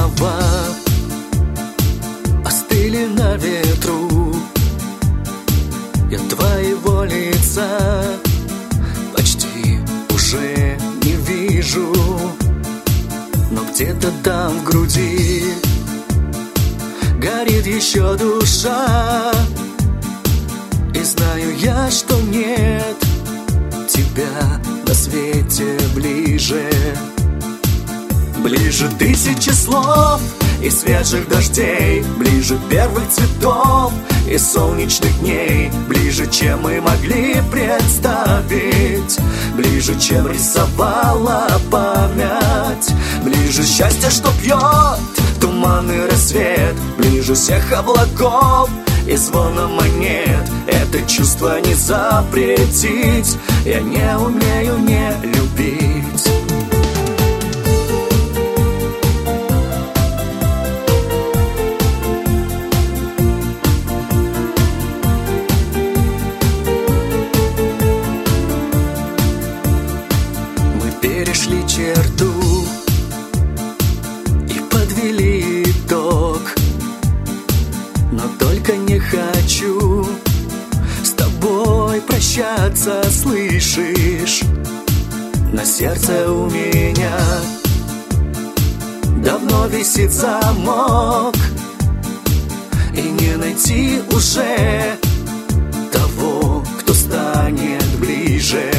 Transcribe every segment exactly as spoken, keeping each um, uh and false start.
слова остыли на ветру. Я твоего лица почти уже не вижу, но где-то там в груди горит еще душа. И знаю я, что нет тебя на свете ближе. Ближе тысячи слов и свежих дождей, ближе первых цветов и солнечных дней, ближе, чем мы могли представить, ближе, чем рисовала память, ближе счастье, что пьет туманный рассвет, ближе всех облаков и звона монет. Это чувство не запретить, я не умею не любить. Мы перешли черту и подвели итог, но только не хочу с тобой прощаться, слышишь? На сердце у меня давно висит замок, и не найти уже того, кто станет ближе.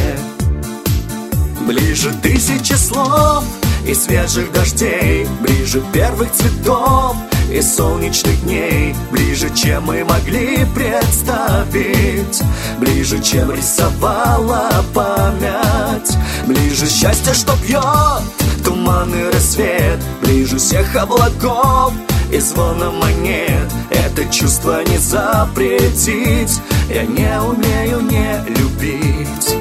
Ближе тысячи слов и свежих дождей, ближе первых цветов и солнечных дней, ближе, чем мы могли представить, ближе, чем рисовала память, ближе счастье, что пьет туманный рассвет, ближе всех облаков и звона монет. Это чувство не запретить, я не умею не любить.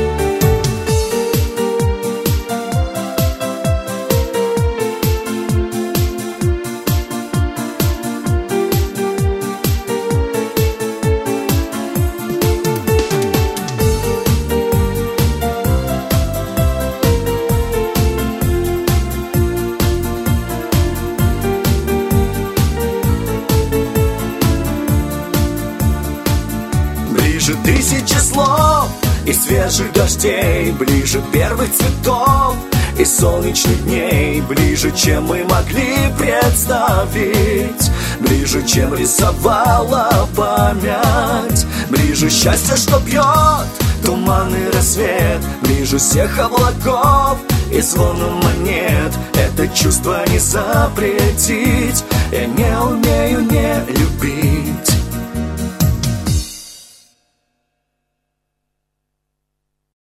Ближе тысячи слов и свежих дождей, ближе первых цветов и солнечных дней, ближе, чем мы могли представить, ближе, чем рисовала память, ближе счастье, что пьет туманный рассвет, ближе всех облаков и звона монет. Это чувство не запретить, я не умею не любить.